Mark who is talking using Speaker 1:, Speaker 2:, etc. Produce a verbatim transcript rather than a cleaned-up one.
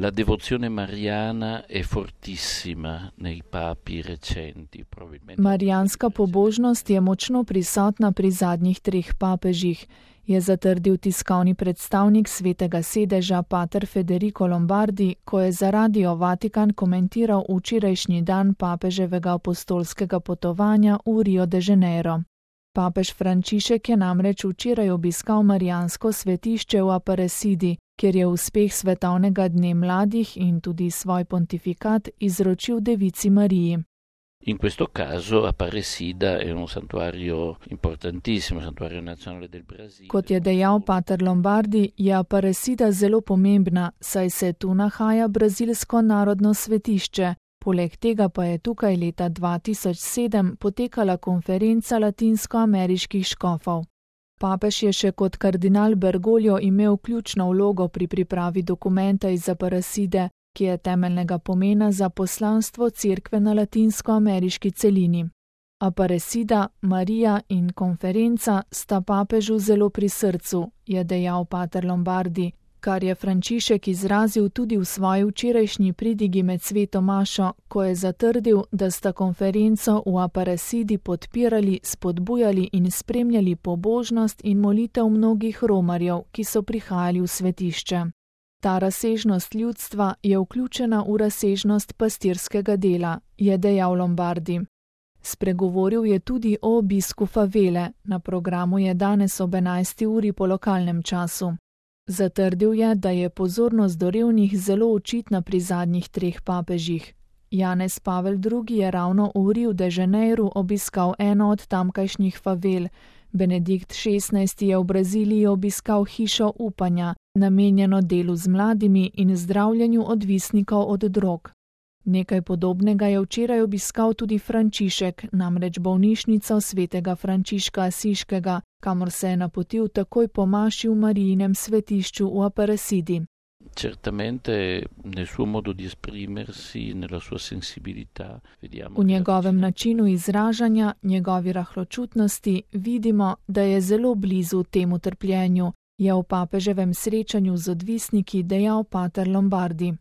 Speaker 1: La devozione mariana è fortissima nei papi recenti.
Speaker 2: Marijanska pobožnost je močno prisotna pri zadnjih treh papežih, je zatrdil tiskovni predstavnik Svetega sedeža pater Federico Lombardi, ko je za Radio Vatikan komentiral včerajšnji dan papeževega apostolskega potovanja v Rio de Janeiro. Papež Frančišek je namreč včeraj obiskal marijansko svetišče v Aparecidi, kjer je uspeh Svetovnega dne mladih in tudi svoj pontifikat izročil Devici Mariji.
Speaker 1: In questo caso Aparecida è un santuario importantissimo, santuario nazionale del Brasile.
Speaker 2: Kot je dejal pater Lombardi, je Aparecida zelo pomembna, saj se tu nahaja brazilsko narodno svetišče. Poleg tega pa je tukaj leta dva tisoč sedem potekala konferenca latinskoameriških škofov. Papež je še kot kardinal Bergoglio imel ključno vlogo pri pripravi dokumenta iz Aparecide, ki je temeljnega pomena za poslanstvo cerkve na latinskoameriški celini. Aparecida, Marija in konferenca sta papežu zelo pri srcu, je dejal pater Lombardi, kar je Frančišek izrazil tudi v svoji včerajšnji pridigi med sveto mašo, ko je zatrdil, da sta konferenco v Aparecidi podpirali, spodbujali in spremljali pobožnost in molitev mnogih romarjev, ki so prihajali v svetišče. Ta razsežnost ljudstva je vključena v razsežnost pastirskega dela, je dejal Lombardi. Spregovoril je tudi o obisku favele, na programu je danes ob enajsti uri po lokalnem času. Zatrdil je, da je pozornost do revnih zelo očitna pri zadnjih treh papežih. Janez Pavel drugi je ravno v Rio de Janeiro obiskal eno od tamkajšnjih favel. Benedikt šestnajsti je v Braziliji obiskal hišo upanja, namenjeno delu z mladimi in zdravljenju odvisnikov od drog. Nekaj podobnega je včeraj obiskal tudi Frančišek, namreč bolnišnico svetega Frančiška Asiškega, kamor se je napotil takoj po maši v Marijinem svetišču v Aparecidi.
Speaker 1: Certamente nel suo modo di esprimersi, nella sua sensibilità, vediamo.
Speaker 2: V njegovem načinu izražanja, njegovi rahločutnosti vidimo, da je zelo blizu temu trpljenju, je v papeževem srečanju z odvisniki dejal pater Lombardi.